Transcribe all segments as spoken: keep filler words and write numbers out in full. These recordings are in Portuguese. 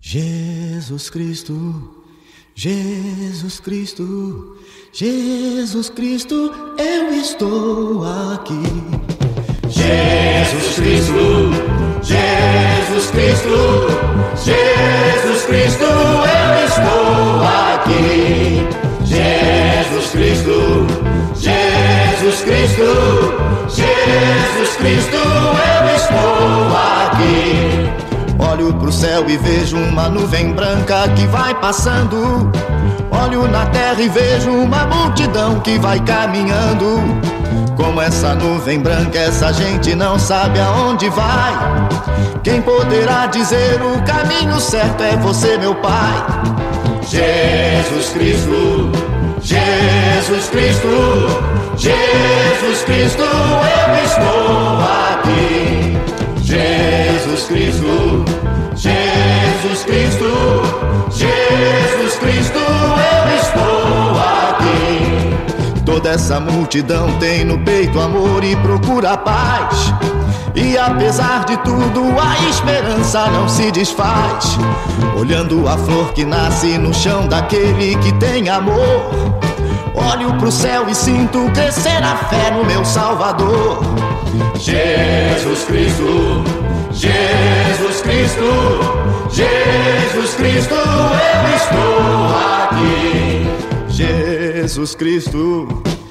Jesus Cristo, Jesus Cristo, Jesus Cristo, eu estou aqui. Jesus Cristo, Jesus Cristo, Jesus Cristo, eu estou aqui. Jesus Cristo, Jesus Cristo, Jesus Cristo, eu estou aqui. Olho pro céu e vejo uma nuvem branca que vai passando. Olho na terra e vejo uma multidão que vai caminhando. Como essa nuvem branca, essa gente não sabe aonde vai. Quem poderá dizer o caminho certo é você, meu Pai. Jesus Cristo, Jesus Cristo, Jesus Cristo, eu estou aqui. Jesus Cristo, Jesus Cristo, Jesus Cristo, eu estou aqui. Toda essa multidão tem no peito amor e procura paz. E apesar de tudo, a esperança não se desfaz. Olhando a flor que nasce no chão daquele que tem amor, olho pro céu e sinto crescer a fé no meu Salvador. Jesus Cristo, Jesus Cristo, Jesus Cristo, eu estou aqui. Jesus Cristo,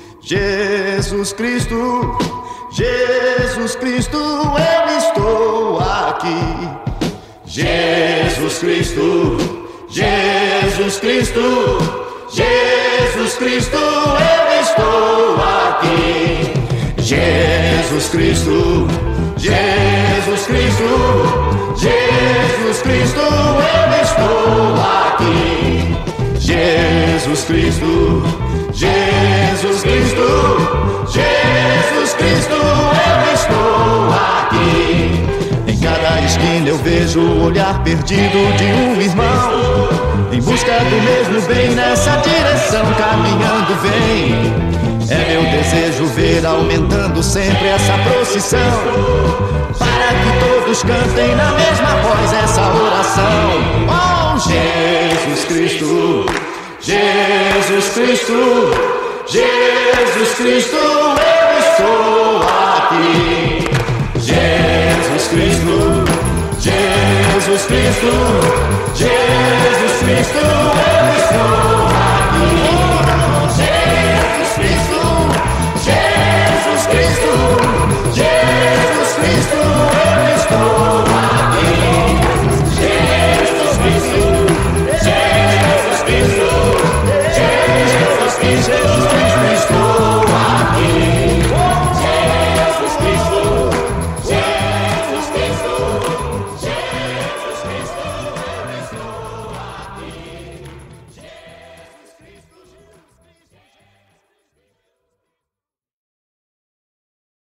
Jesus Cristo, Jesus Cristo, eu estou aqui. Jesus Cristo, Jesus Cristo, Jesus Cristo, eu estou aqui. Jesus Cristo, Jesus Cristo, Jesus Cristo, eu estou aqui. Jesus Cristo, Jesus Cristo, Jesus Cristo, eu estou aqui. Em cada esquina eu vejo o olhar perdido de um irmão, em busca do mesmo bem, nessa direção caminhando vem. É meu desejo ver aumentando sempre essa procissão, para que todos cantem na mesma voz essa oração. Oh, Jesus Cristo, Jesus Cristo, Jesus Cristo, eu estou aqui. Jesus Cristo, Jesus Cristo, Jesus Cristo, eu estou aqui. Jesus Cristo,